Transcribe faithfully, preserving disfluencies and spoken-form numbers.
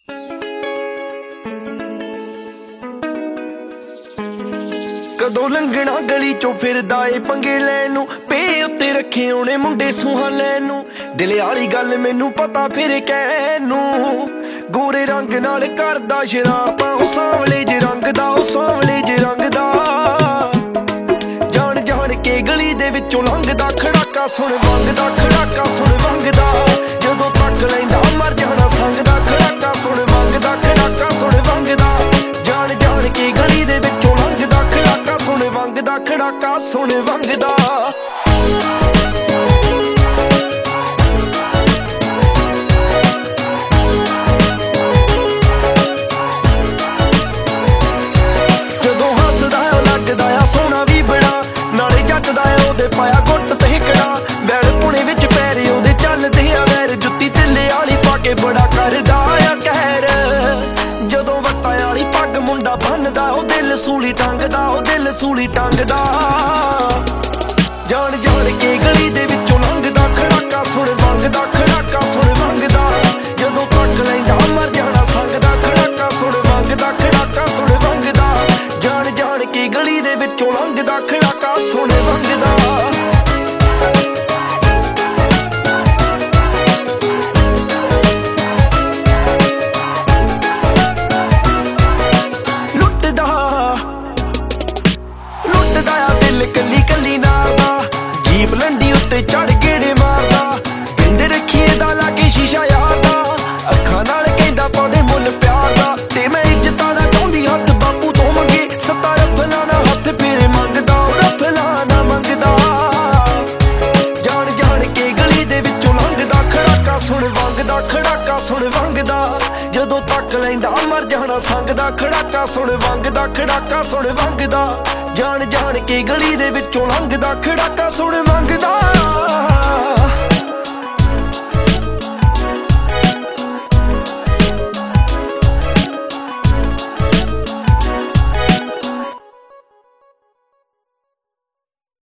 कदों लंघना गली चो फिरदा ए पंगे लैन नूं, पे उत्ते रखे ओने मुंडे सूहां लैन नूं। दिल वाली गल मैनू पता फिर कहण नूं, गोरे रंग नाल करदा शरारतां, ओ सांवले जे रंग दा, ओ सांवले जे रंग दा। जान जान के गली दे विचों लंघदा, खड़ाका सुण वंगदा, खड़ाका सुण वंगदा। जदों तक लैंदा मर जाना संगदा, खड़ाका सुण वंगदा, खड़ाका सुण वंगदा। जान जान के गली दे विचों लंघदा, खड़ाका सुण वंगदा, खड़ाका सुण वंगदा। जदों हसदा ओ लगदा आ सोहना वी बड़ा, नाले जचदा आ ओदे पाया गुੱਟ ते हिकड़ा। बैल पुणे विच पैरे ओदे चलदे आ वैर, जुत्ती ढिल्ले वाली पा के बड़ा करदा आ कहर। जदों वट्टां वाली पग मुंडा भन्नदा, ओ दिल सूली टंगदा, ओ दिल सूली टंगदा। जान जान के गली दे विचों लंघदा, खड़ाका सुण वंगदा, खड़ाका सुण वंगदा। जदों तक लैंदा मर जाना संगदा, खड़ाका सुण वंगदा, खड़ाका सुण वंगदा। जान जान के गली दे विचों लंघदा, खड़ाका सुण वंगदा। कली कली नारदा, जीप लंडी उत्ते चढ़ गेड़े मारदा। बिंद रखीए दा लागे शीशा यार दा, अखां नाल कहंदा पाउंदे मुल प्यार दा। ते मैं इज्जतां दा चाहुंदी हत्थ बापू तो मंगे, सत्ता रफला ना हत्थ फेरे मंगदा, रफला ना मंगदा। जान जान के गली दे विचों लंघदा, खड़ाका सुण वंगदा, खड़ाका सुण वंगदा। जदों तक लैंदा मर जाना संगदा, खड़ाका सुण वंगदा, खड़ाका सुण वंगदा। जान जान के गली दे विचों लंघदा, खड़ाका सुण वंगदा।